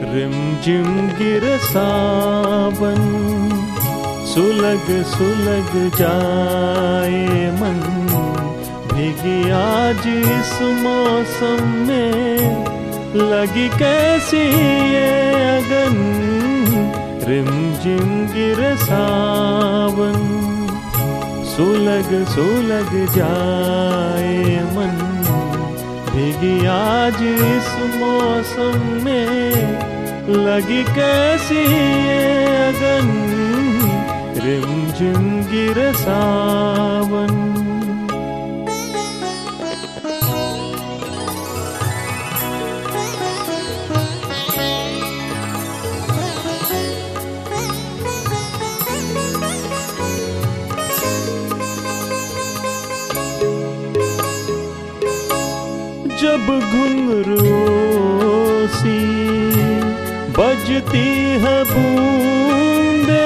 रिमझिम गिरे सावन, सुलग सुलग जाए मन, भीगी आज इस मौसम में लगी कैसी ये अगन। रिमझिम गिरे सावन, सुलग सुलग जाए मन, भीगी आज इस मौसम में लगी कैसी ये अगन। रिमझिम गिरे सावन। जब घुंघरू सी बजती है बूंदे,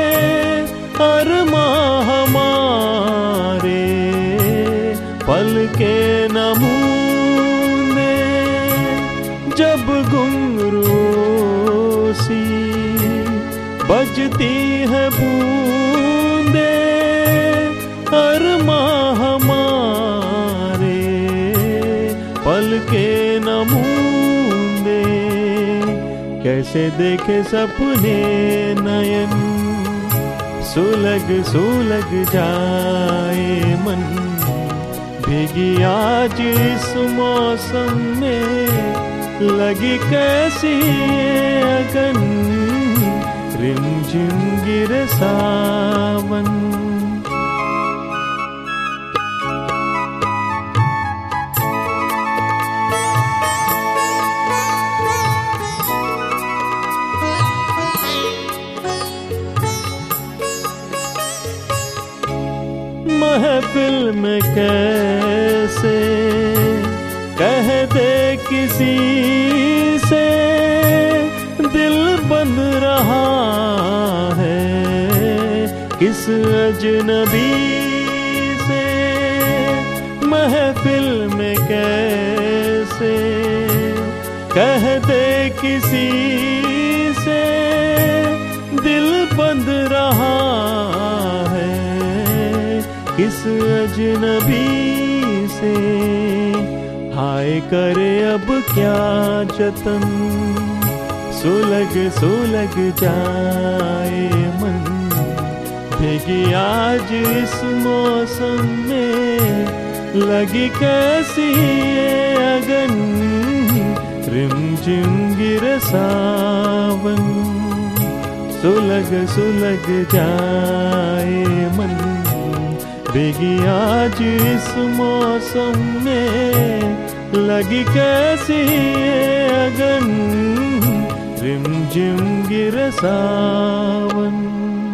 अरमां हमारे पल के नमूने। जब घुंघरू सी बजती है बूंदे, अरमां हमारे पल के नमूने। कैसे देखे सपने नयन, सुलग सुलग जाए मन, भीगी आज इस मौसम में लगी कैसी ये अगन। रिमझिम गिरे सावन। महफिल में कैसे कह दे किसी से, दिल बंध रहा है किस अजनबी से। महफिल में कैसे कह दे किसी से, दिल बंध रहा है किस अजनबी से। हाय करे अब क्या जतन, सुलग सुलग जाए मन, भीगी आज इस मौसम में लगी कैसी ये अगन। रिमझिम गिरे सावन, सुलग सुलग जाए मन, भीगी आज इस मौसम में लगी कैसी ये अगन। रिमझिम गिरे सावन।